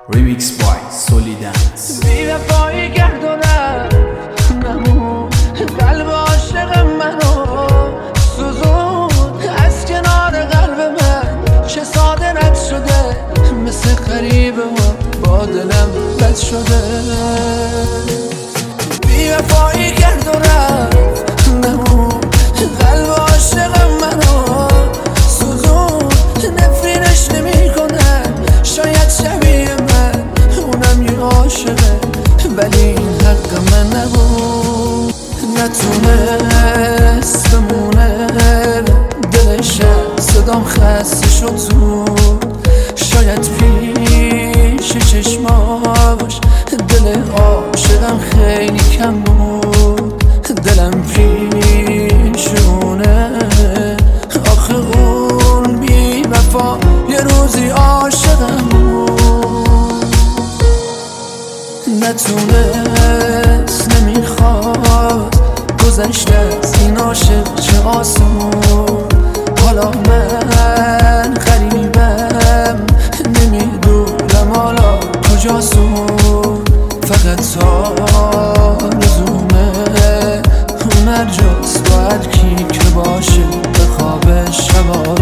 Remix by Solidance. بی وفایی گردونم نمون قلب عاشق منو سوزون از کنار قلب من چه ساده رد شده مثل غریبه با دلم بد شده بی وفایی گردونم نمون قلب عاشق منو سوزون نفرینش نمی کنم شاید شبیه من اونم یه عاشقه ولی این حق من نبود نتونست بمونه دلشم صدام خسته شد زود شاید پیش چشماش دل عاشقم خیلی کم بود دلم پیشونه آخه اون بی وفا یه روزی عاشقم بود نتونست نمیخواد گذشته از این عاشق چه آسون حالا من غریبم نمیدونم حالا کجاست فقط آرزومه اون هر جاست باید کی که باشه به خواب شب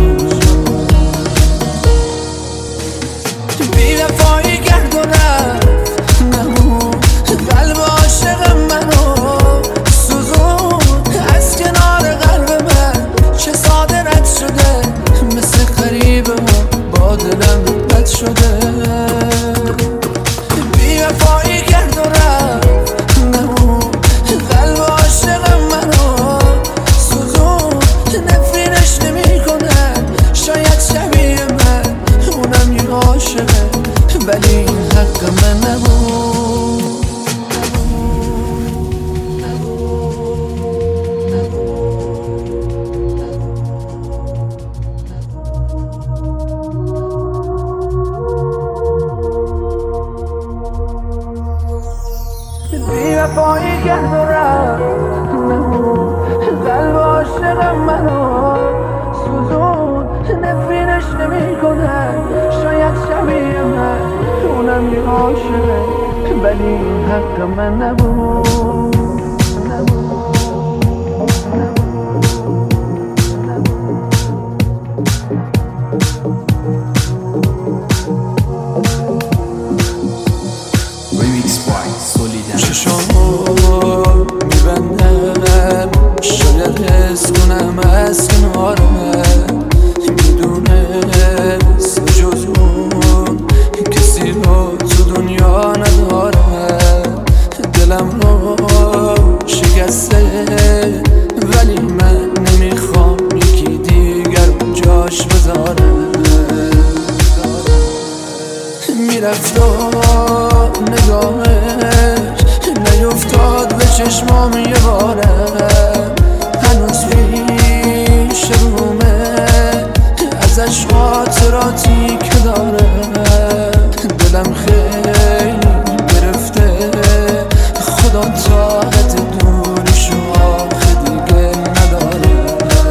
بی وفایی گردونم نمون قلب عاشق منو سوزون از کنار قلب من چه ساده رد شده مثل غریبه با دلم بد شده بی وفایی گردونم نمون قلب عاشق منو سوزون نفرینش نمی کنم شاید شبیه من اونم یه عاشقه ولی این حق من نبود بی وفایی گردونم نمون قلب عاشق منو سوزون نفرینش نمی کنم شاید شبیه من اونم یه عاشقه ولی این حق من نبود Remix by Solidance. چشامو میبندم شاید حس کنم از کنارم میدونست جز اون کسی رو تو دنیا ندارم دلم رو شکسته ولی من نمیخوام یکی دیگر جاش بذارم میرفت و نگاهش نیفتاد به چشمام یه بارم هنوز پیش رومه ازش خاطراتی که دارم دلم خیلی گرفته خدا طاقت دورشو آخه دیگه نداره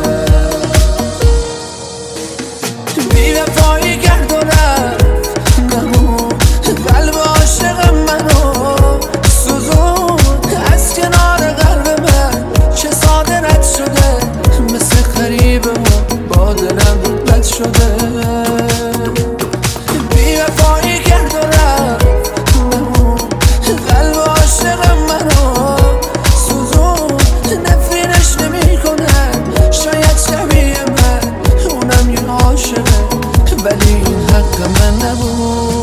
بی وفایی گردونم نمون قلب عاشق منو سوزون از کنار قلب من چه ساده رد شده مثل غریبه با دلم بد شده بی وفایی گردونم نمون قلب عاشق منو سوزون نفرینش نمی کنم شاید شبیه من اونم یه عاشقه ولی این حق من نبود